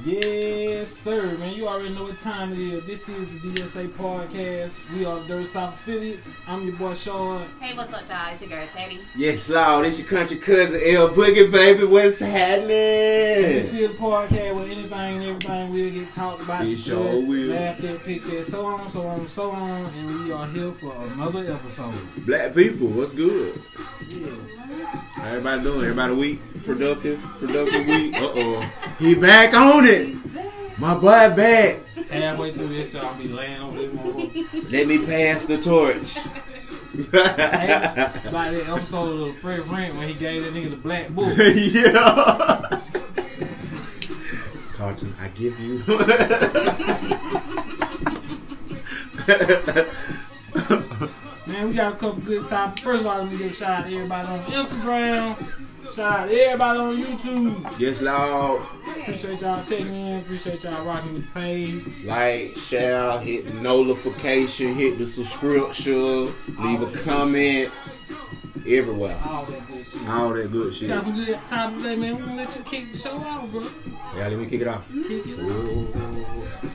Yes, sir, man. You already know what time it is. This is the DSA podcast. We are Dirty South affiliates. I'm your boy Sean. Hey, what's up, y'all? It's your girl Teddy. Yes, Lord. It's your country cousin L Boogie, baby. What's happening? This is the podcast where anything and everything will get talked about, sure will. laughed at, picked at, so on, and we are here for another episode. Black people, what's good? Yeah. How everybody doing? Everybody week? Productive week? Uh-oh. He back on it. My boy back. Halfway through this show, I'll be laying over this motherfucker. Let me pass the torch. Like that episode of Fred Brent when he gave that nigga the black book. Yeah. Carlton, I give you. Man, we got a couple good topics. First of all, let me give a shout out to everybody on Instagram. Shout out to everybody on YouTube. Yes, Lord. Appreciate y'all checking in. Appreciate y'all rocking with the page. Like, share, hit the notification, hit the subscription, leave a comment. Everywhere. All that good shit. All that good shit. Got some good topics today, man. We're going to let you kick the show out, bro. Yeah, let me kick it off. Kick it off. Ooh.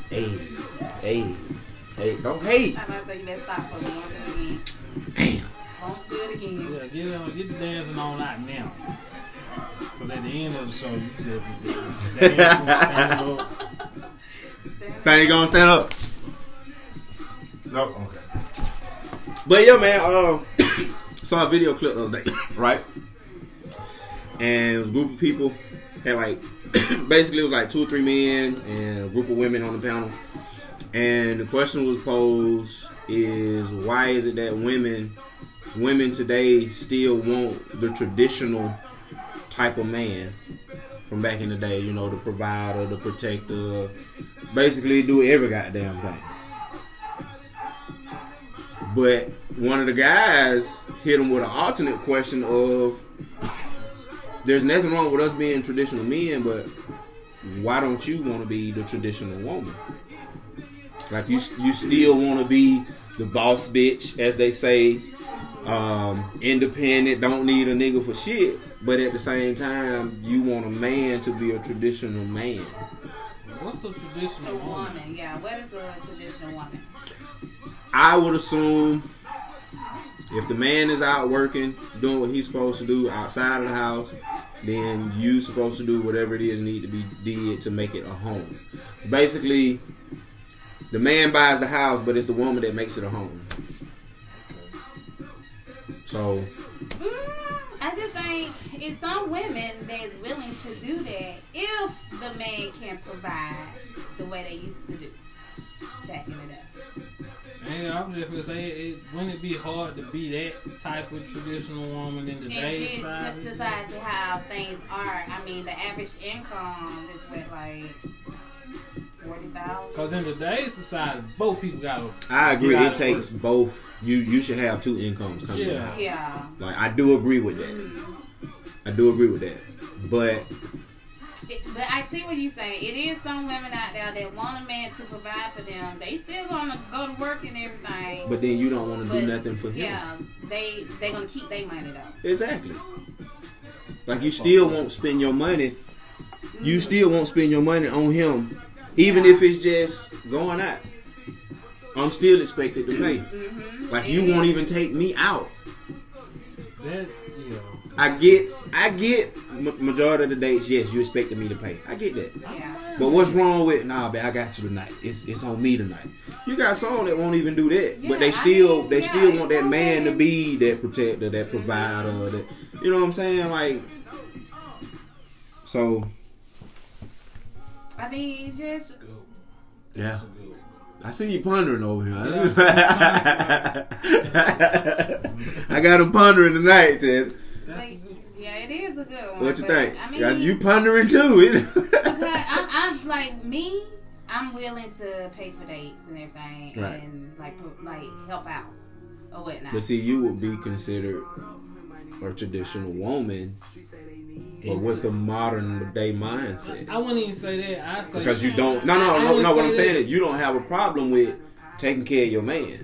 Hey. Don't hate. I'm about to say, let's stop for the one again. Damn. Won't do it again. Yeah, get the dancing on out now. Because at the end of the show, you just stand up. Think you gonna stand up? No. Okay. But yeah, man. Saw a video clip the other day, right? And it was a group of people. Had like, basically it was like 2 or 3 men and a group of women on the panel. And the question was posed is, why is it that women today still want the traditional type of man from back in the day? You know, the provider, the protector, basically do every goddamn thing. But one of the guys hit him with an alternate question of, there's nothing wrong with us being traditional men, but why don't you want to be the traditional woman? Like, you still want to be the boss bitch, as they say, independent, don't need a nigga for shit, but at the same time, you want a man to be a traditional man. What's a traditional woman? Yeah, what is a traditional woman? I would assume if the man is out working, doing what he's supposed to do outside of the house, then you supposed to do whatever it is need to be did to make it a home. So basically, the man buys the house, but it's the woman that makes it a home. So I just think it's some women that's willing to do that if the man can provide the way they used to do back in the day. And I'm just gonna say, wouldn't it be hard to be that type of traditional woman in today's society? How things are. I mean, the average income is what, like 40,000. Because in today's society, both people got. I agree. It takes both. You should have 2 incomes coming out. Yeah. Like, I do agree with that. Mm-hmm. I do agree with that. But I see what you're saying. It is some women out there that want a man to provide for them. They still gonna go to work and everything. But then you don't want to do nothing for him. Yeah, they gonna keep their money though. Exactly. Like, you still won't spend your money. You still won't spend your money on him, even if it's just going out. I'm still expected to pay. Mm-hmm. Like, you won't even take me out. That, I get majority of the dates, yes, you expected me to pay. I get that. Yeah. But what's wrong with, nah, man, I got you tonight. It's on me tonight. You got some that won't even do that. Yeah, but they still want that okay. man to be that protector, that provider, that, you know what I'm saying? Like, so. I mean, it's just. Yeah. I see you pondering over here. Yeah. I got him pondering tonight, Ted. Yeah, it is a good one. What you think? I mean, you pondering too. I'm like me. I'm willing to pay for dates and everything, right. and like help out or whatnot. But see, you would be considered a traditional woman, but with a modern day mindset. I wouldn't even say that. I say because you don't. No. What I'm saying is, you don't have a problem with taking care of your man.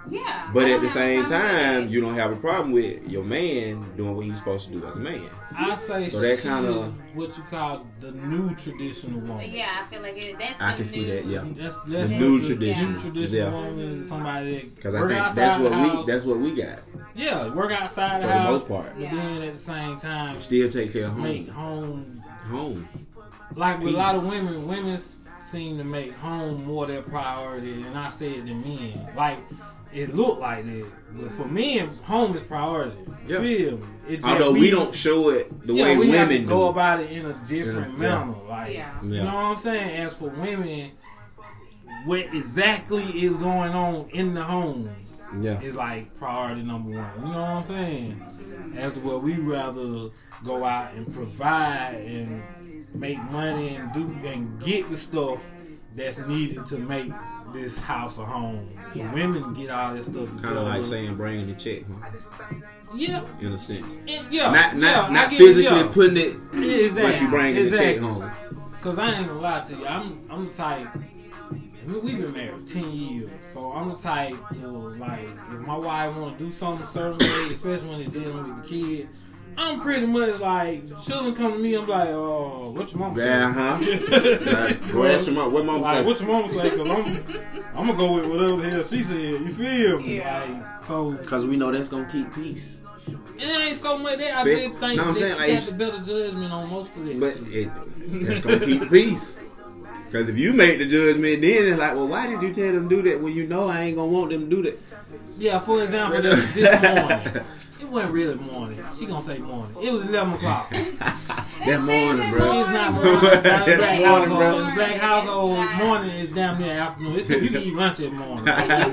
Yeah. But at the same time, you don't have a problem with your man doing what he's supposed to do as a man. I say so that she kind is of what you call the new traditional woman. Yeah, I feel like that's I the can see new- that. Yeah, That's the new tradition. New traditional woman is somebody that Because I work think outside the house. that's what we got Yeah, work outside for the the house. most part. But Yeah. then at the same time, Still take care of make home. home. Home. Like with Peace. a lot of women seem to make home more their priority, and I say it to men. Like it look like that, but for men, home is priority. Yeah. Feel me? It's just Although we don't show it the way we have to women go do. about it in a different Yeah. manner. Like Yeah. you know what I'm saying? As for women, what exactly is going on in the home Yeah. is like priority number one. You know what I'm saying? As to where we rather go out and provide and make money and do and get the stuff that's needed to make this house a home. The women get all this stuff. Kind of like saying bringing the check, huh? Yeah. In a sense. Yeah. Not physically putting it, Exactly. but you bringing the check home. Cause I ain't gonna lie to you, I'm the type. We've been married 10 years, so I'm the type to like if my wife want to do something a certain way, especially when they're dealing with the kid. I'm pretty much like children come to me. I'm like, oh, what your mama say? Right. Go ask your mom. What mama Like, say? what your mama say? Cause I'm gonna go with whatever the hell she said. You feel me? Yeah. Like, so Because we know that's gonna keep peace. it ain't so much that. I Especially- just think no, I'm that saying, she like, got the better judgment on most of that But shit. that's gonna keep the peace. Because if you make the judgment, then it's like, well, why did you tell them to do that when you know I ain't gonna want them to do that? Yeah, for example, this morning. It wasn't really morning. She gonna say morning. It was 11 o'clock. That morning, bro. It's not morning. That's That black morning, household. bro. In the black household, morning is damn near afternoon. It's, you can eat lunch at morning.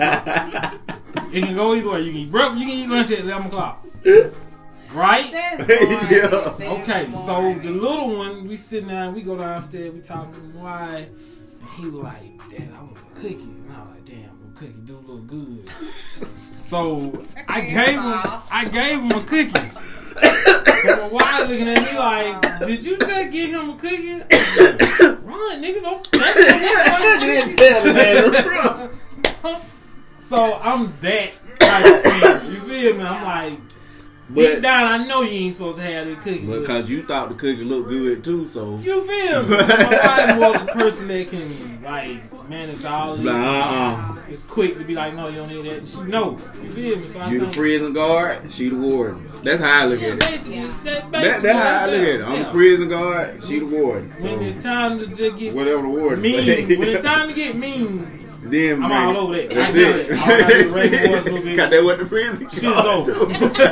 It can go either way. You can eat breakfast, you can eat lunch at 11 o'clock. Right? That's Yeah. boring. Okay, That's so boring. the little one, we sitting down, we go downstairs, we talking to him, why? And he was like, Dad, I want a cookie. And I was like, damn, a cookie do look good. So I gave him a cookie. So my wife looking at me like, did you just give him a cookie? Run, nigga, don't stand there. So I'm that type of parent. You feel me? I'm like, deep down, I know you ain't supposed to have that cookie. but Because you thought the cookie looked good too, so. you feel me? My wife was the person that can like manage all this. Nah, It's quick to be like, no, you don't need that. She know. You feel me? So I You the think, prison guard, she the warden. That's how I look yeah, at it. basically, Yeah. That's how I look at it. I'm the prison guard, she the warden. When So, it's time to just get whatever the warden mean, say. when it's time to get mean, Then I'm bring all it. over that. That's I got it. it. All I do is That's raise my voice a it. little bit. Got that what the prison Shit's guard over.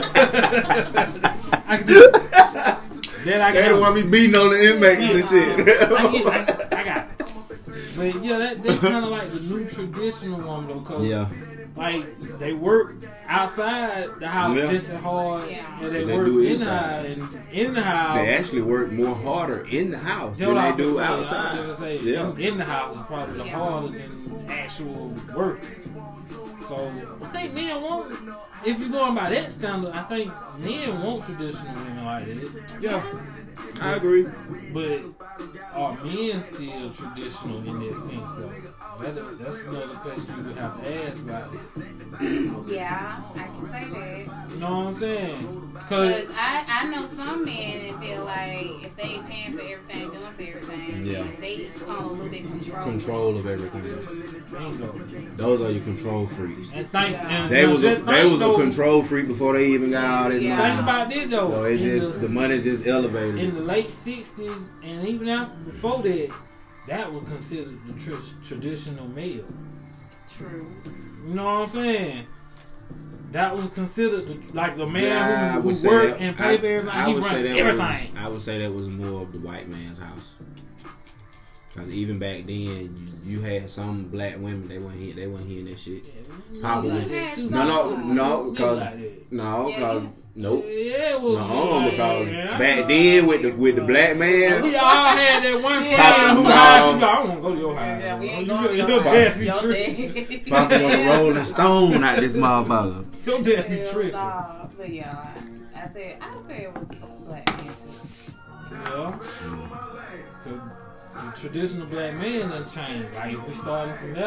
do. I can do it. Then I They can don't want me beating on the inmates and shit. I got it. But yeah, that's kind of like the new traditional one though, cause Yeah. like they work outside the house Yeah. just as hard Yeah. as they They work do in the inside. house. And in the house, They actually work more harder in the house that's than what I they do was gonna outside. say. Yeah. In the house is probably Yeah. harder than actual work. So I think men want, if you're going by that standard, I think men want traditional women like that. Yeah. I agree. But are men still traditional in that sense though? That's another question you would have to ask about it. Yeah, I can say that. You know what I'm saying? Cause Because I know some men that feel like if they ain't paying for everything, doing for everything, Yeah. they become a little bit control. Control of everything. bingo. Those are your control freaks. And think, and They was a just think, though, control freak before they even got all that Yeah. Think money. about this though. So it in just the money just in elevated. the late '60s and even after before that, that was considered the traditional male. True. You know what I'm saying? That was considered like the man Yeah, I who would say worked that- and paid for everything. I He would say run that everything. I would say that was more of the white man's house. Because even back then, you had some black women. They weren't hearing that shit. Probably. Like that too. No, because Like that. nope. Yeah, it was. No, like, because yeah. back then with the black We man, all had that one friend Yeah. who No. house you like, I want to go to your house. Yeah, we ain't Your- going to your your dad house. be Your tripping. dad. Papa was a Rolling Stone out this motherfucker. Your dad be Hell tripping. nah. But yeah, I said it was black man too. Yeah. 'Cause the traditional black man done changed. Like if we starting from now,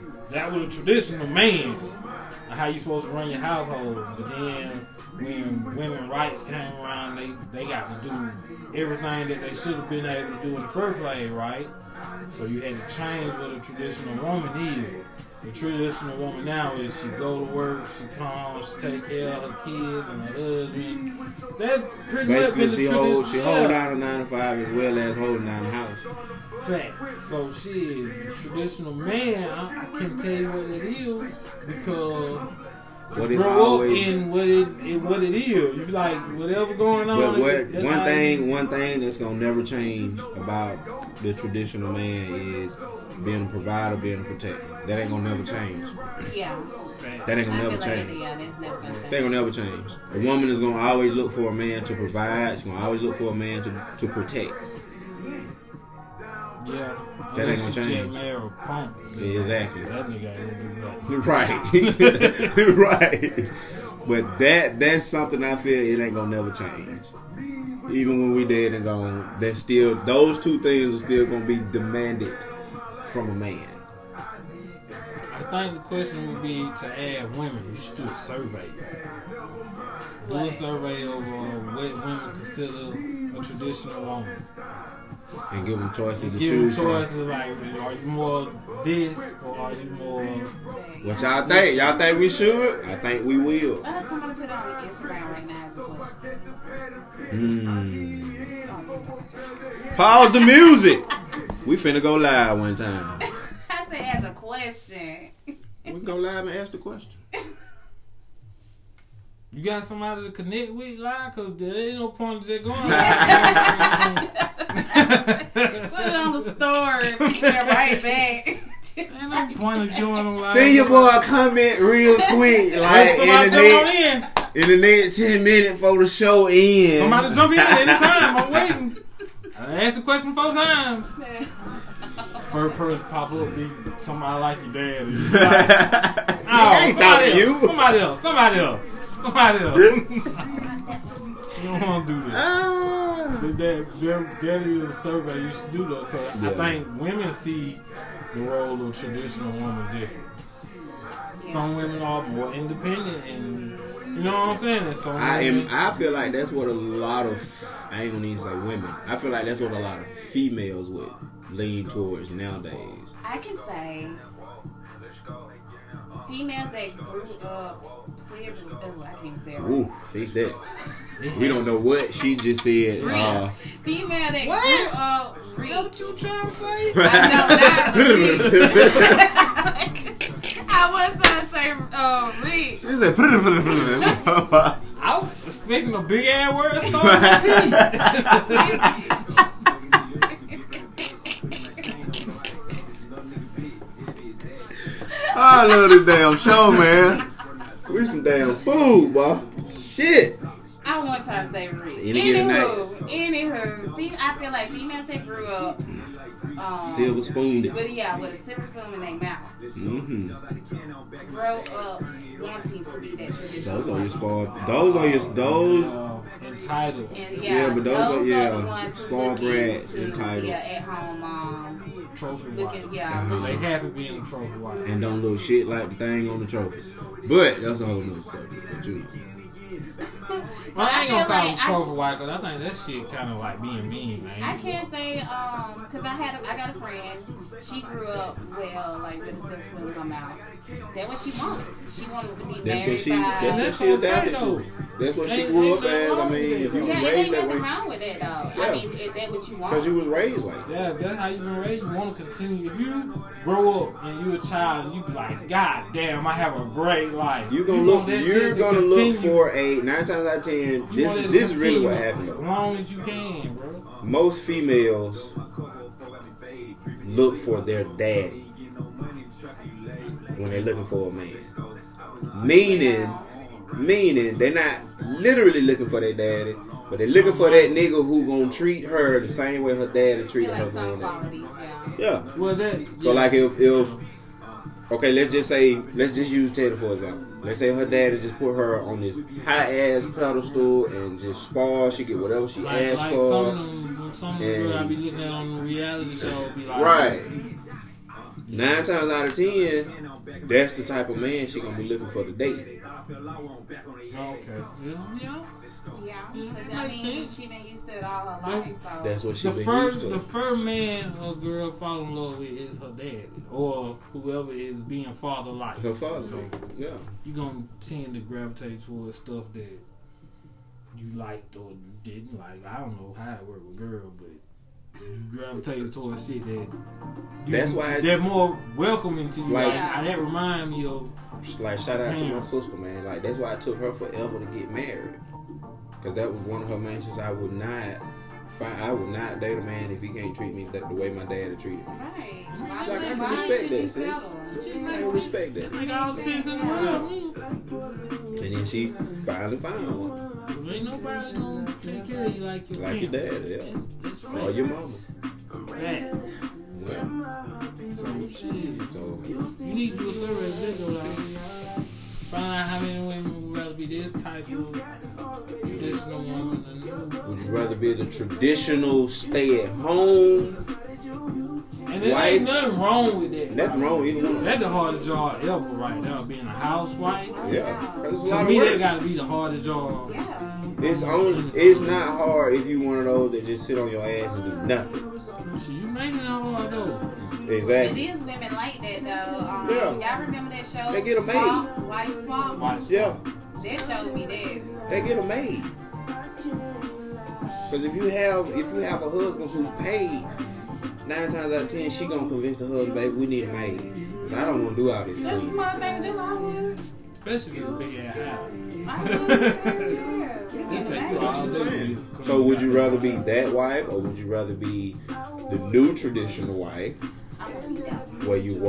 that was a traditional man, how you supposed to run your household. But then when women's rights came around, they got to do everything that they should have been able to do in the first place, right? So you had to change what a traditional woman is. The traditional woman now is she go to work, she comes, she take care of her kids and her husband. That's pretty much been the traditional. She hold down a 9 to 5 as well as holding down the house. Facts. So shit, traditional man, I can't tell you what it is because what is grow always up in what it is. You be like whatever going on. But one thing that's gonna never change about the traditional man is being a provider, being a protector. That ain't gonna never change. Yeah. That ain't gonna never change. That ain't gonna never change. A woman is gonna always look for a man to provide. She's gonna always look for a man to protect. Yeah. That ain't gonna change. Yeah, exactly. That nigga ain't do that. Right. Right. But that's something I feel it ain't gonna never change. Even when we dead and gone, that's still those two things are still gonna be demanded from a man. I think the question would be to add women. You should do a survey. Do a survey over what women consider a traditional woman. And give them choices to give choose them choices from. Like, are you more this or are you more... What y'all think? Y'all think we should? I think we will. I'm going to put it on Instagram right now as a question. Pause the music. We finna go live one time. I said as a question. We can go live and ask the question. You got somebody to connect with live? Because there ain't no point in just going Put it on the story and pick it right back. Ain't no point in doing them live. Send your boy a comment real quick. Like in the next 10 minutes before the show ends. Somebody jump in anytime. I'm waiting. I asked the question 4 times. First person pop up, be somebody like your daddy. Like, I ain't talking to you. Somebody else. You don't want to do that. That is a survey you should do though, because I think women see the role of traditional woman different. Some women are more independent, and you know what I'm saying. And some I feel like that's what a lot of I ain't gonna even say women. I feel like that's what a lot of females would lean towards nowadays. I can say females that grew up. I can't say it right. Ooh, fix that. We don't know what she just said. Female that grew up rich. What you trying to say? I know, not rich. I was trying to say rich. She said I was expecting a big ass word I love this damn show, man. We some damn food, boy. Shit. I want to say rich. Anywho, I feel like females that grew up silver spooned it. With a silver spoon in their mouth. Mm-hmm. Grow up wanting to be that traditional. Those are your spoiled. Those entitled. And but those are the ones spoiled brats entitled. Yeah, at home trophy wife. They happy being a trophy wife. And don't look shit like the thing on the trophy. But that's a whole nother subject. But you know. Well, I ain't gonna call it trophy wife, because I think that shit kind of like being mean, man. I can't say, because I got a friend. She grew up well, like with a silver spoon in her mouth. That's what she wanted. She wanted to be married That's what she adapted to. That's what she grew up as. I mean, if you was raised that way. Ain't nothing wrong with that, though. Yeah. I mean, is that what you want? Because you was raised like that. Yeah, that's how you been raised. You want to continue. If you grow up and you a child and you be like, God damn, I have a great life. You're gonna look for a 9 times out of 10. This is really what happened. As long as you can, bro. Most females look for their daddy when they're looking for a man. Meaning they're not literally looking for their daddy, but they're looking for that nigga who gonna treat her the same way her daddy treated her growing up. Yeah. Well, so like if okay, let's just use Teddy for example. Let's say her daddy just put her on this high ass pedestal and just spoil. She get whatever she asks for. Some of the girls I be looking at on the reality show be like, right. 9 times out of 10, that's the type of man she gonna be looking for to date. Okay. Yeah. Yeah, because I mean, she been used to it all her life, so. That's what she The been first, used to. the first man a girl fall in love with is her dad or whoever is being father-like. Her father. So Yeah. you gonna tend to gravitate towards stuff that you liked or didn't like. I don't know how it worked with girls, but you gravitate towards shit that That's why they're more welcoming to you. Like- That remind me of. Like, shout out to my Damn. sister, man. Like, that's why it took her forever to get married. Because that was one of her main. She said, I would not date a man if he can't treat me the way my dad had treated me. Right. Like, I can respect that, sis. I can respect that. Like all the sense in the world. And then she finally found one. Ain't nobody gonna take care of you like your Like your parents. dad, yeah. It's Or your mama. Fact. Yeah. So shit. So, You need to do a survey of this, though, like, find out how many women would rather be this type of traditional woman than you. would you rather be the traditional stay-at-home? And there Wife. ain't nothing wrong with that. Nothing wrong with either one of them. That's the hardest job ever right now, being a housewife. Yeah. 'Cause it's a To lot of me, that work. gotta be the hardest job. Yeah. It's not hard if you one of those that just sit on your ass and do nothing. Shit, you making it hard though. It Exactly. is women like that though. Yeah. Y'all remember that show? They get a maid. Swap, Wife Swap? Watch. Yeah. That showed me that. They get a maid. Because if you have a husband who's paid, 9 times out of 10, she gonna convince the husband, baby, we need a maid. 'Cause I don't want to do all this. That's a for you. smart thing to do. I would. Especially if it's a big ass house. I would. They take you all day. So would you rather be that wife, or would you rather be the new traditional wife, I would be that. where you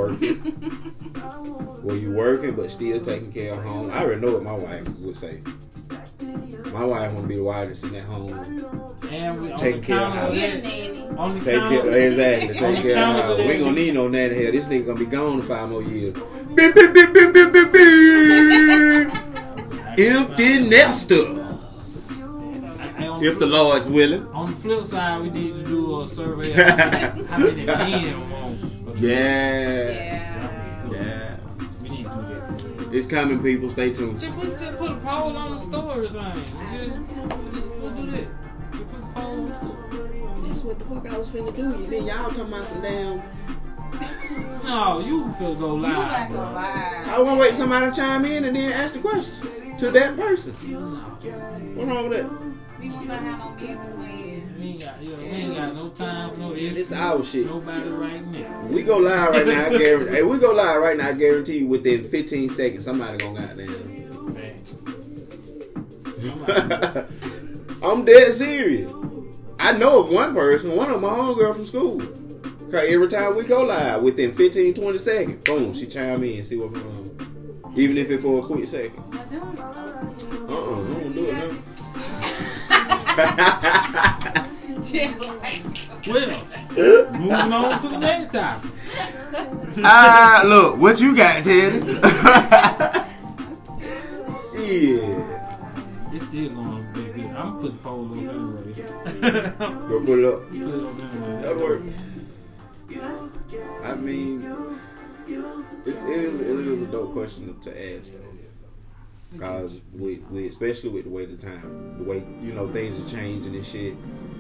working but still taking care of home? I already know what my wife would say. My wife want to be the wife that's in that home. And we Take care of of Be a that. nanny. On the Take count care, of that. exactly. On Take the care of count the of house. that. We ain't gonna need no nanny here. This nigga gonna be gone in 5 more years. Beep, beep, beep, beep, beep, beep, beep. Empty nester. And If the Lord's willing. on the flip side, we need to do a survey of how many men want. Yeah. Yeah. Yeah. We need to do that. It's coming, people. Stay tuned. Just put a poll on the story thing. Just we'll do that. Just put a poll on the story. That's what the fuck I was finna do. Then y'all talking about some damn. No, you feel go You not live, gonna bro. lie. I was gonna wait somebody to chime in and then ask the question to that person. What's wrong with that? We won't have no business playing. We ain't got no time for no It's extra. our shit. Nobody right now. We go live right now. I guarantee. Hey, we go live right now. I guarantee you, within 15 seconds, somebody gonna goddamn. Facts. I'm dead serious. I know of one person, one of my homegirl from school. Cause every time we go live, within 15, 20 seconds, boom, she chime in and see what's going on. Even if it's for a quick second. I don't. I don't do it now. Well, moving on to the next topic. Look, what you got, Teddy? Shit. It's still gonna be good. I'm gonna put the poll up anyway. Go put it up. Put it up anyway. That'll work. I mean, it is a dope question to ask, though. Because we especially with the way things are changing and shit.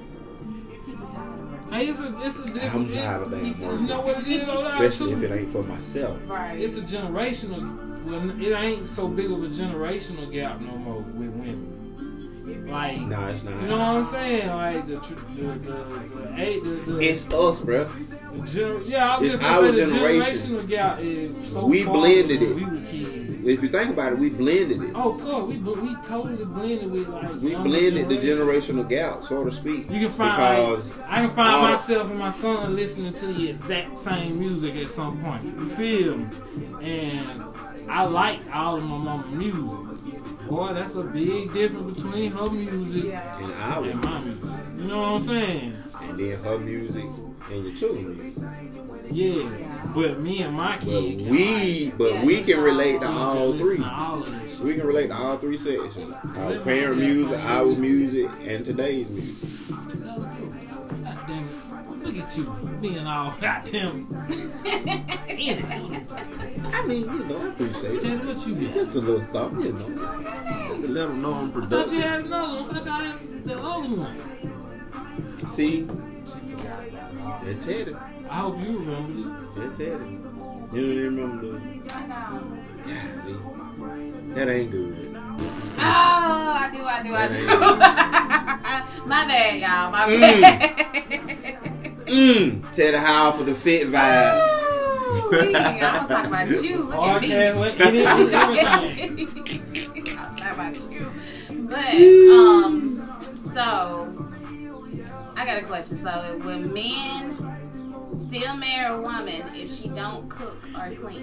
Hey, it's a different. I'm tired of that You work. know what it is, though, Especially too? if it ain't for myself. Right. It's a generational. Well, it ain't so big of a generational gap no more with women. Like, No, it's not. you know what I'm saying? Like the It's us, bro. yeah, I was It's just our gonna say the generation. generational gap is so We far blended from it. when we were kids. If you think about it, we blended it. Oh, cool. We totally blended with like. We younger blended the generation. generational gap, so to speak. You can find because I can find all- myself and my son listening to the exact same music at some point. You feel me? And I like all of my mama's music. Boy, that's a big difference between her music and ours, and my music. You know what I'm saying? and then her music and your children's music. Yeah. But me and my But kid we can relate to all listen three. to all of this shit. We can relate to all three sections. Our parent music, our music, and today's music. God damn it. Look at at you being all goddamn. I mean, you know, I appreciate it. Tell me what you got. Just a little something, you know. Just to let them know I'm I thought you productive. had another one. I thought you had the other one. See, She forgot about that Teddy. it. I hope you remember it. That Teddy. You don't even remember the... I know. That ain't good. Oh, I do. My bad, y'all. My bad. Teddy Howell for the fit vibes. Ooh, I'm gonna talk about you. Look Oh, at I me. can't wait. Everything. I'm talking about you. But so I got a question. So when men still marry a woman if she don't cook or clean?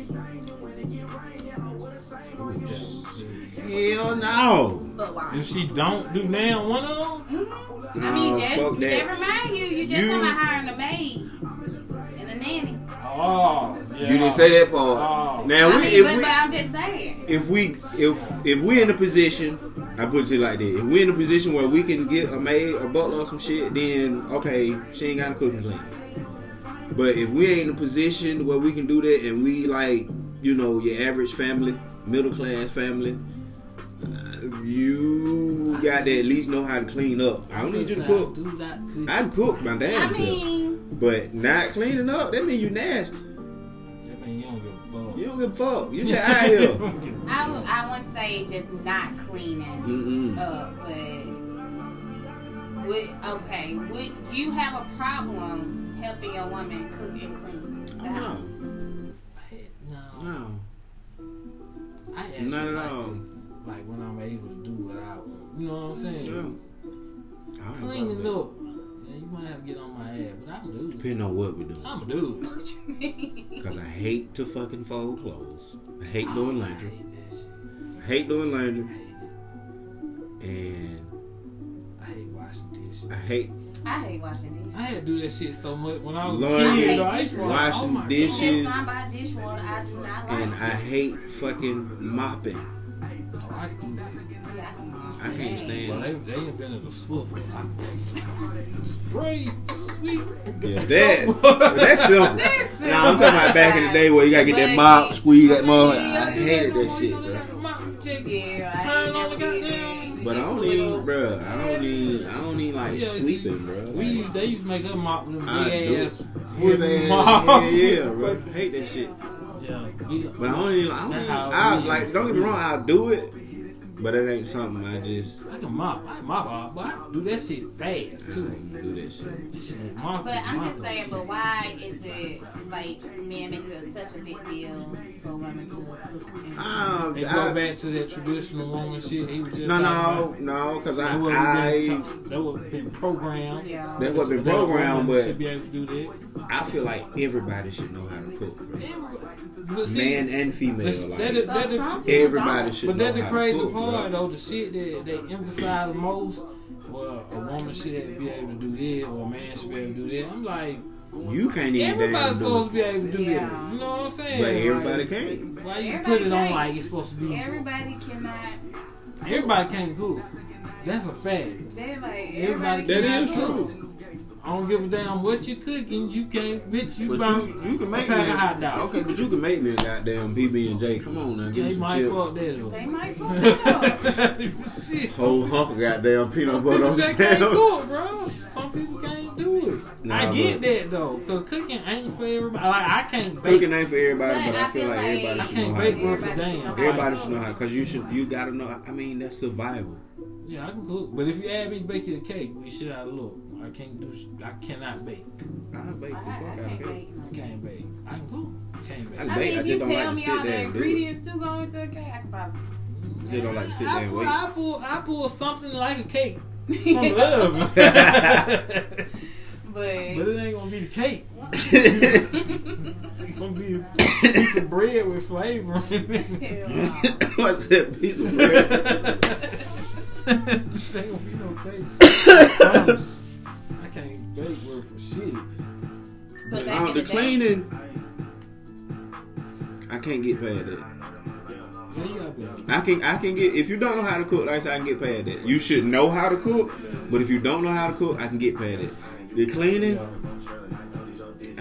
Hell no. But why? If she don't do now one of them, I mean, No, just, fuck that. never mind you. You just You- talking about hiring a maid and a nanny. oh, yeah. You didn't say that part. Oh. Now I we, mean, if but we, I'm just saying. if we in a position, I put it to you like that. If we in a position where we can get a maid or butler or some shit, then okay, she ain't got to cook and clean. But if we ain't in a position where we can do that, and we like, you know, your average family, middle class family, you got to at least know how to clean up. I don't need you to cook. Do not cook. I can cook my I damn self, mean, but not cleaning up. That mean you nasty. That mean you don't give a fuck. You don't give a fuck. You just out here. I wouldn't say just not cleaning up, but would you have a problem helping your woman cook and clean the house? No. No. I actually Not at like all. it, like when I'm able to do what I want. You know what I'm saying? Yeah. I ain't Cleaning fuck up. Yeah, you might have to get on my ass, but I'm a dude. Depending on what we do. I'm a dude. What you mean? Because I hate to fucking fold clothes. I hate doing I laundry. hate that shit. I hate doing laundry. I hate it. And I hate washing dishes. I hate I hate washing dishes. I had to do that shit so much when I was a Laundry, kid. though. I used to be like, washing oh my dishes. It's just something about dishwater I do not like. and I hate fucking mopping. God. Oh, I can do that. Yeah, I can't stand Well, it. they invented a Swiffer. Spray, sweet. Yeah, that's simple. Nah, I'm talking about back in the day where you gotta get that mop, squeeze that mother. I hated that shit, bro. yeah, I Turn ain't on the never did goddamn. But I don't need like sweeping, bro. They used to make us mop with them I big do. ass wooden mop. Yeah, bro. I hate that shit. Yeah, But I don't get me wrong, I'll do it. But it ain't something I just I can mop off, but I can do that shit fast too. do that shit. Shit, mop But I'm mop just saying, but why is it like men make it such a big deal for women to cook and They go back to that traditional woman shit. He was just no, because that would have been programmed. yeah. that wasn't That programmed, woman should but be able to do that. I feel like everybody should know how to cook, bro. But see, Man and female, that's- like that is- But some people everybody don't. should but know that's the how crazy to cook, part, bro. though. The shit that they emphasize most. Well, a woman should be able to do this, or a man should be able to do that. I'm like, You can't even everybody's damn supposed to do be it. able to do Yeah. this. You know what I'm saying? But everybody Like, can't. Why you Everybody put it on can't. like it's supposed to be? Everybody cannot. Everybody can't cook. That's a fact. They're like Everybody That cannot is cook. true. I don't give a damn what you cooking. You can't, bitch. You But bound you can make a me pack of hot dogs. okay, but you can make me a goddamn PB&J. Come on now, give me They some might chips. fuck that up. They might fuck it up. Shit. Whole hunk of goddamn peanut Some butter people on the just can't damn. cook, bro. Some people can't do it. Nah, I get but- that though, cause cooking ain't for everybody. Like I can't bake. Cooking ain't for everybody, But but I I feel feel like like everybody I should can't know how. bake to worth a Everybody should damn. know how. Everybody should know how, cause you gotta know. I mean, that's survival. Yeah, I can cook, but if you add me to bake you a cake, we shit out of luck. I cannot bake. I bake the fuck out of can't it. bake. I can't bake. I can cook. Can't bake. I I bake, mean, I if just you don't tell like to me sit all there the and do it. ingredients to go into a cake, I can probably. Just don't like to sit there and wait. I pull something like a cake from the oven. But But it ain't gonna be the cake. It's gonna be a piece of bread with flavor in it. hell no. What's that piece of bread? This ain't gonna be no cake. I promise. I can't bake worth for shit. But back in The the day, cleaning, I can't get past that. Yeah, you gotta be. I can get, if you don't know how to cook, like I said, I can get past that. You should know how to cook, but if you don't know how to cook, I can get past it. The cleaning,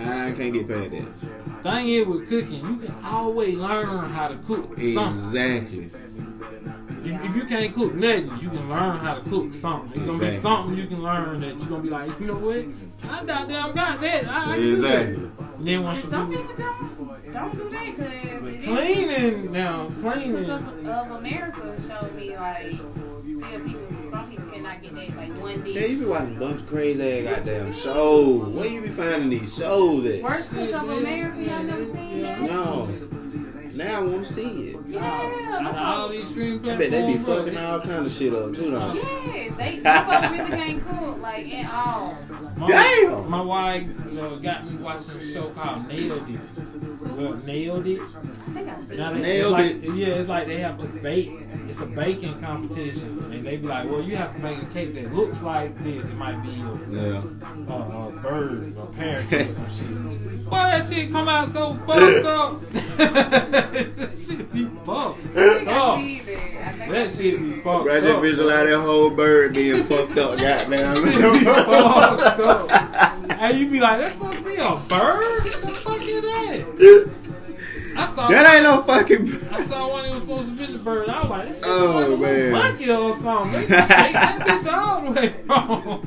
I can't get past that. Thing is with cooking, you can always learn how to cook something. Exactly. If you can't cook nothing, you can learn how to cook something. It's gonna be something you can learn that you're gonna be like, you know what? I goddamn got that. I Exactly. do that. And then once you Some do people don't do that because cleaning now, Cook cleaning. of America showed me like still people. Some people cannot get that like one dish. Yeah, you be watching a bunch of crazy ass goddamn shows. Where you be finding these shows at? Worst Cook of America, y'all never seen that? No. Now I want to see it. Out of all these streaming I bet they be platforms, fucking all kind of shit up too, though. Yes, they folks really can't cook like at all. Damn! My wife got me watching a show called Nailed It. Nailed It. I think I see Now it. Nailed it's like, yeah, it's like they have to bake. It's a baking competition, and they be like, "Well, you have to make a cake that looks like this. It might be Yeah. a bird, or parakeet, or some shit." Boy, that shit come out so fucked up. That shit be fucked up. That shit be fucked Bro, I up. just visualize that whole bird being fucked up, goddamn. Shit be fucked up. And you be like, "That's supposed to be a bird? What the fuck is that?" I saw That ain't no fucking. I saw one that was supposed to be the bird. I was like, this shit Oh, like a man. little bucket or something. They can shake that bitch all the way wrong.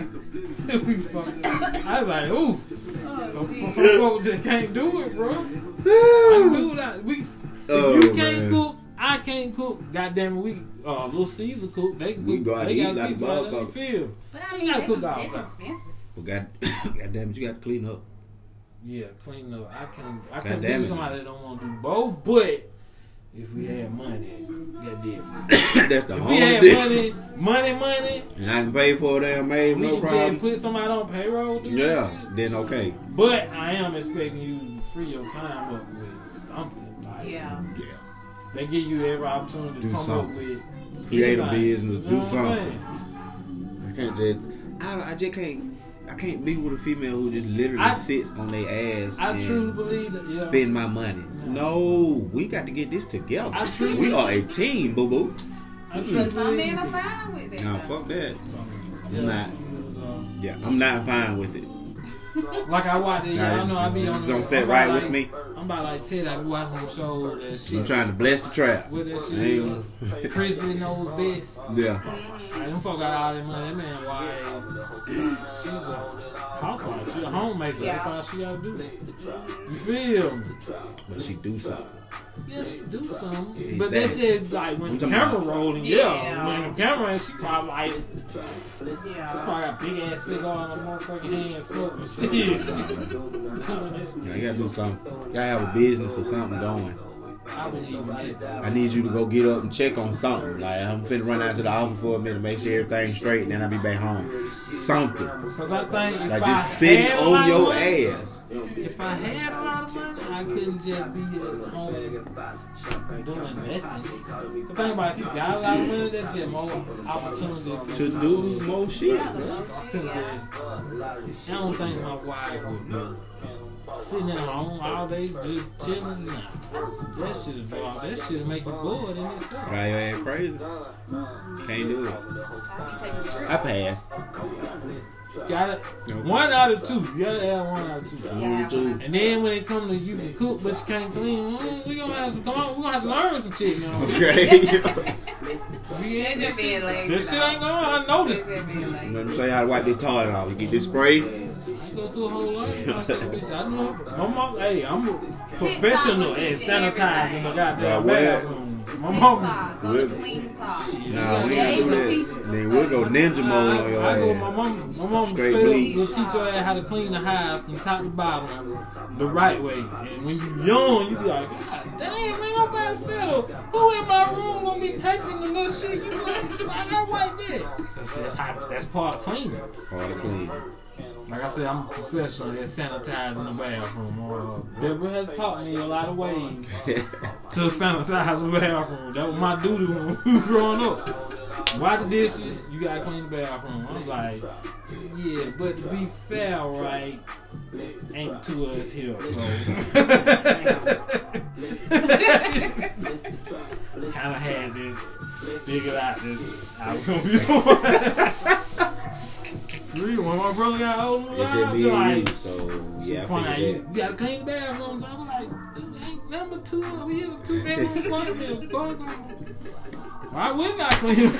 I was like, ooh. Some folks just can't do it, bro. I can do that. If you can't cook, I can't cook. Goddamn it, Little Caesar cook. They can cook. We go out They to got eat a like piece right in the motherfucker. field. But I You mean, gotta that's cook all the time. expensive. Well, goddamn it, you got to clean up. Yeah, clean up. I can't Goddamn do it. somebody that don't want to do both, but if we had money, that different. That's the If we only had difference. money, And I can pay for a damn maid, we no can just problem. put somebody on payroll. Do that Yeah, shit. then okay. But I am expecting you to free your time up with something. Like, Yeah. Yeah. they give you every opportunity to Do come something. up with Create a anything. business, You do know what I'm something. saying? I can't just. I just can't. I can't be with a female who just literally sits on their ass I and truly believe that. Yeah. spend my money. No, we got to get this together. I truly- We are a team, boo boo. I truly But some believe men are that. fine with it. Nah, though. fuck that. Yeah, not. Yeah, I'm not fine with it. Like I watch it, Nah, y'all know I be this on. don't I'm sit about right like, with me. I'm about like Ted. I be watching some shows that shit. I'm trying to bless the trap. With that shit, Ain't- Chrissy knows best. Yeah. Like, them folk got all that money. That man, wife, she's a housewife. She a homemaker. Yeah. That's all she gotta do. You feel me? But she do something. Yeah, she do something. Yeah, But that's exactly. just like when I'm the talking camera about- rolling. Yeah. Yeah. When the camera, she probably like, she Yeah. probably got big ass cigar in her motherfucking hand, smoking shit. She doing this. Yeah, you gotta do something. You gotta have a business or something going. I believe in that. I need you to go get up and check on something. Like, I'm finna run out to the office for a minute, make sure everything's straight, and then I'll be back home. Something. Because I think if Like, I just sitting had a on lot of your money, ass. if I had a lot of money, I couldn't just be at home doing nothing. The thing about it, if you got a lot of money, that's just more opportunity To do more shit, bro. I don't think my wife would be sitting at home all day just chilling. That shit make you bored in itself. Right, your ass crazy. Can't do it. I pass. Got it. One out of two. You gotta have one out of two. You too. And then when it comes to you can cook but you can't clean, we gonna have to learn some shit, you know. Okay. We ain't Just being lazy. this shit ain't going. I know this. Just being lazy. Let me show you how to wipe this toilet off. You get this spray. I go through a whole learning process, bitch. I know. Hey, I'm a professional at sanitizing the Yeah, goddamn well, bathroom. My mom. TikTok, go to Clean Talk. Nah, we Yeah, ain't he do will that. teach you Then we'll go ninja mode on your I go with my ass. mom. My mom Straight straight bleach. up will teach your ass how to clean the hive from top to bottom the right way. And when you young, you be like, God damn, man, I'm about to fiddle. Who in my room gonna be touching the little shit? You like, I gotta wipe that. That's part of cleaning. Hard to clean. Like I said, I'm a professional at sanitizing the bathroom. Deborah has taught me a lot of ways to sanitize the bathroom. That was my duty when we were growing up. Wash the dishes, you gotta clean the bathroom. I was like, yeah, but to be fair, right, ain't two of us here, so. Kinda had this, figured out this, I was gonna be when my brother got older, It's just me and you, so Yeah, I point out, figured you gotta clean the bathrooms. I'm like, ain't number 2 over here, 2-bedroom apartment. Of course, why wouldn't I clean the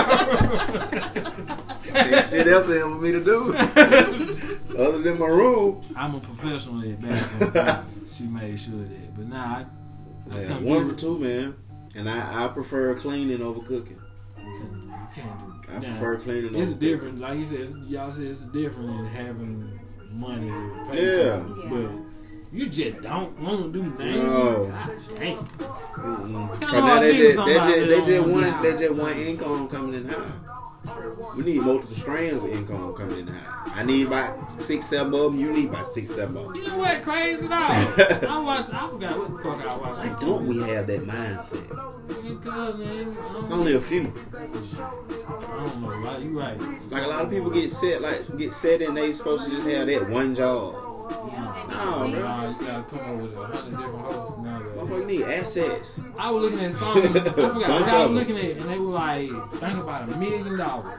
bathroom? Ain't shit else there for me to do. Other than my room. I'm a professional at bathroom. She made sure of that. But nah, I Yeah, one or two, man. And I prefer cleaning over cooking. you can't do I that. prefer cleaning over It's cooking. different. Like you said, y'all said it's different than having money to pay Yeah. for it. But you just don't want to do nothing. No. God damn. Mm-mm. Kinda 'Cause now hard to do something out they there just on one the they just one income coming in high. We need multiple strands of income coming in high. I need about 6-7 of them. You need about 6-7 of them. You know what? Crazy dog. I forgot what the fuck I watched. Why don't we have that mindset? Because, man, It's only a few. I don't know. Right? You right. Like a lot of people get set and they supposed to just have that one job. No, bro. You gotta come up with 100 different hosts now. Motherfucker need assets. I was looking at something. I forgot Bunch what I of was them. looking at, and they were like, think about $1 million.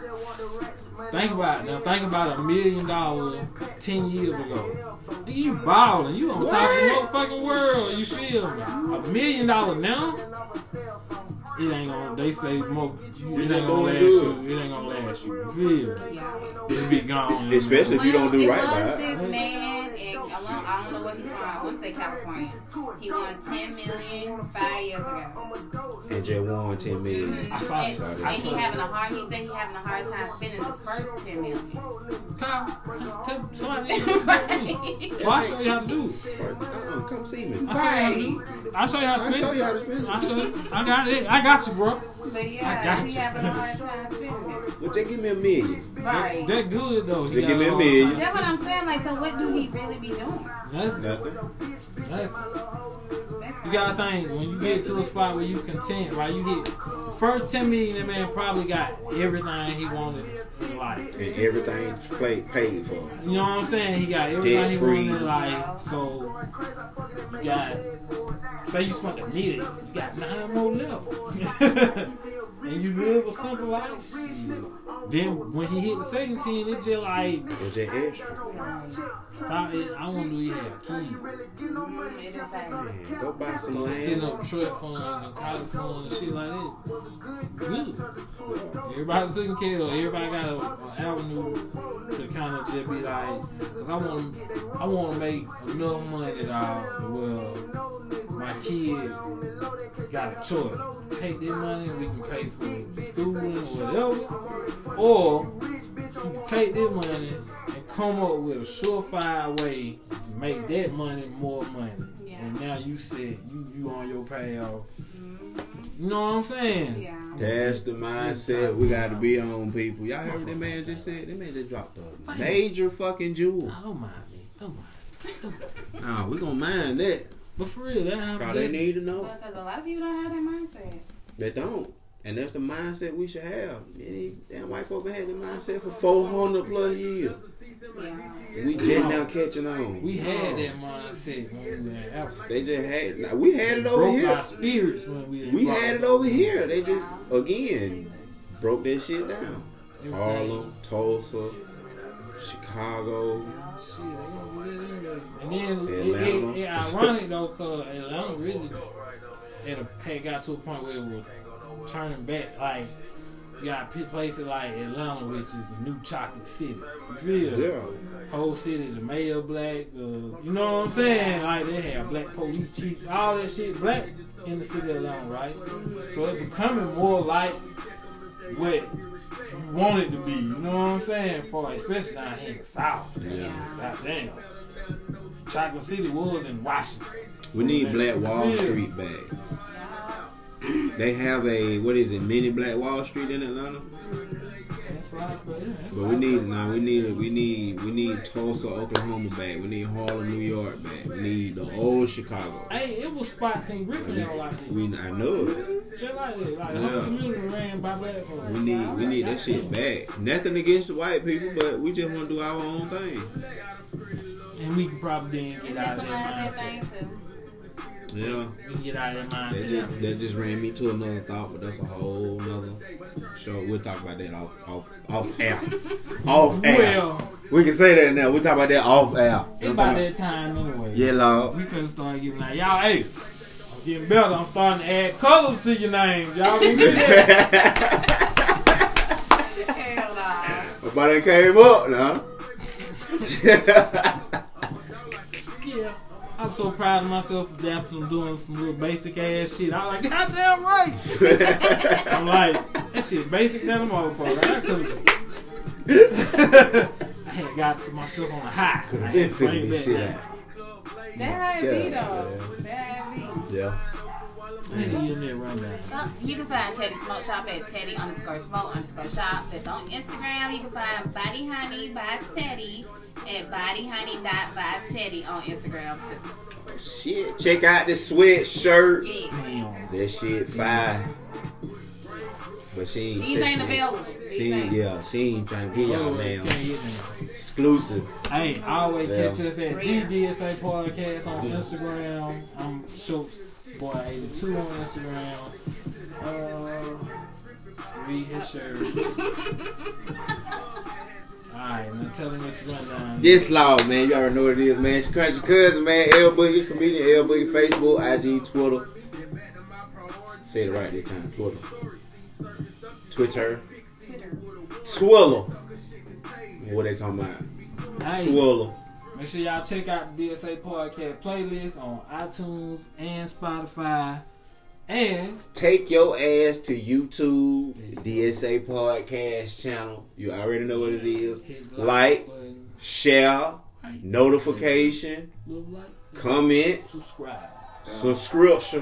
Think about $1 million 10 years ago. Nigga, you ballin'. You on top of the motherfucking world. You feel me? $1 million now? It ain't gonna. They say more. It ain't gonna last you. It ain't gonna last you. You feel me? Yeah. It'll be gone. Especially if you don't do right by it. it. This man, and I don't know what he's from. I want to say California. He won $10 million 5 years ago. And just won $10 million. I saw it. And he said he having a hard time spending the first $10 million. Somebody. Well, I'll show you how to do it. Come see me. I'll show you how to do it. I'll show you how to I'll spend show it. you how to spend it. I'll show you. I got it. I got you, bro. But I yeah, got he you. having a hard time spending it. Well, just give me $1 million. Right. That good though. Just give me $1 million. That's what I'm saying. Like, so what do he really be doing? Nothing. Nothing. You gotta think when you get to a spot where you content, right? You get first $10 million. That man probably got everything he wanted in life. And everything's paid for. You know what I'm saying? He got everything he wanted Debt-free. in life. So you got. Say you spent $1 million, you got 9 more left. And you live a simple life. Shit. Then when he hit the second 10, it's just like It's just extra. I want to do have kids. It is like, Man, go buy some So setting land. up trust funds and college funds and shit like that. Good. Everybody taking care of. Everybody got an avenue to kind of just be like, cause I want to make enough money that well, my kids got a choice. Take their money, we can pay for schooling or whatever, or you can take their money and come up with a surefire way to make that money more money. Yeah. And now you said you on your payoff. You know what I'm saying? yeah. That's the mindset we got to be on, people. Y'all heard what that man just said? That man just dropped a major fucking jewel. Don't mind me. Don't mind. Nah, we gonna mind that. But for real, that Cause happened. they need to know. Because a lot of people don't have that mindset. They don't. And that's the mindset we should have. These damn white folk been had the mindset for 400 plus years. Yeah. We just now catching on. We had that mindset when we were in Africa. They just had. Nah, we had it over Broke here. our spirits when We had it over here. They just again broke that shit down. Harlem, Tulsa, Chicago. Shit, they gonna do that anyway. And then Atlanta. it ironic though, cause Atlanta really had got to a point where it was turning back. Like you got places like Atlanta, which is the new chocolate city. You feel? Yeah. Whole city, the mayor black. You know what I'm saying? Like they have black police chiefs, all that shit black in the city of Atlanta, right? So it's becoming more like what you want it to be. You know what I'm saying? For especially down here in the South. Yeah. God damn. Chocolate City was in Washington. We need Black Wall Yeah. Street back. They have a mini Black Wall Street in Atlanta. That's like, But we need Tulsa, Oklahoma back. We need Harlem, New York back. We need the old Chicago. Hey, it was spots in Griffin that were like that. I know it. Just like that. Like the Yeah. whole community ran by black folks. We need that shit back. Nothing against the white people, but we just want to do our own thing. And we can probably then get out of That's that that mindset. thing too. Yeah. We can get out of that mindset. That just ran me to another thought, but that's a whole nother show. We'll talk about that off air. Off air. Well, We can say that now. We'll talk about that off air. it's about that time anyway. Yeah, Lord. We finna start giving out. Y'all, hey, I'm getting better. I'm starting to add colors to your names. Y'all gonna do that? Hell no. Nobody came up now. Yeah. I'm so proud of myself for after doing some real basic ass shit. I'm like, goddamn right. I'm like, that shit basic than a motherfucker. I had got to myself on a high. I had to bring it back down. That ain't me though. That ain't me. Yeah. I had to get in there rundown. You can find Teddy Smoke Shop at Teddy_Smoke_Shop. That's on Instagram. You can find Body Honey by Teddy at bodyhoney.by_Teddy on Instagram too. Shit. Check out this sweatshirt. Yeah. Damn. That shit fire. But she ain't These ain't available. She ain't trying to get y'all You now. can't get them. Exclusive. Hey, always Yeah. catch us at Rare. DDSA Podcast on Instagram. I'm Schultz Boy 82 on Instagram. Read his shirt. Alright, now tell him what you run down. Yes, Lord, man. You already know what it is, man. It's Country Cousin, man. L Boogie, comedian L Boogie, Facebook, IG, Twitter. Say it right this time. Twitter. Twiller. What they talking about? Hey, Twiller. make sure y'all check out the DSA Podcast playlist on iTunes and Spotify. And Take your ass to YouTube, DSA Podcast channel. You already know what it is. hit the Like, button, share, notification, comment, subscribe. subscription.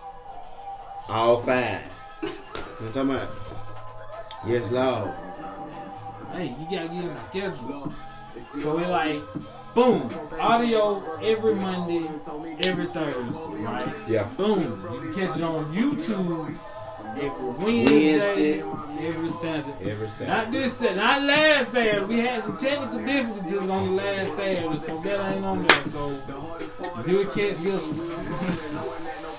All 5. What you talking about? Yes, Lord. Hey, you gotta give them a schedule. So we're like, boom, audio every Monday, every Thursday, right? Yeah. Boom, you can catch it on YouTube every Wednesday, every Saturday. Every Saturday. Not this Saturday, not last Saturday. We had some technical difficulties on the last Saturday, so that ain't on there. So do catch this one.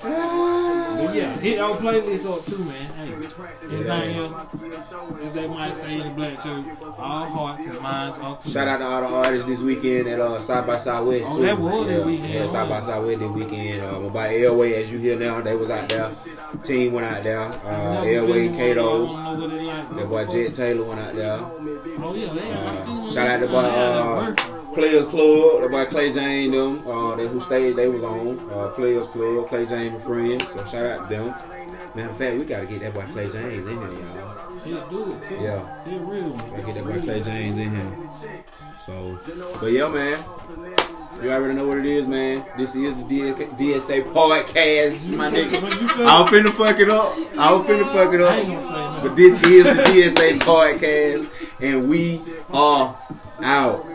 But yeah, hit our playlist up too, man. Hey, anything else? As they might say in the Black Church, all hearts and minds are clear. Shout out to all the artists this weekend at South by Southwest Oh, too. that was that weekend. Yeah, South by Southwest this weekend. About Airway, as you hear now, they was out there. Team went out there. Airway, Kato. That boy Jet Taylor went out there. Oh yeah, I seen Shout out to boy Players Club, the boy Clay James them. They who stayed, they was on Players Club, Clay James and friends. So shout out to them. Matter of fact, we gotta get that boy Clay James in here, y'all. He'll do it too. Yeah. He'll real. Gotta get that boy Clay James in here. So, but yeah, man. You already know what it is, man. This is the DSA Podcast, my nigga. I was finna fuck it up. I ain't gonna say nothing. But this is the DSA Podcast, and we are out.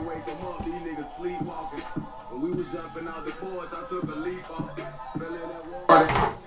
When we was jumping out the porch, I took a leap off. Fell in that water.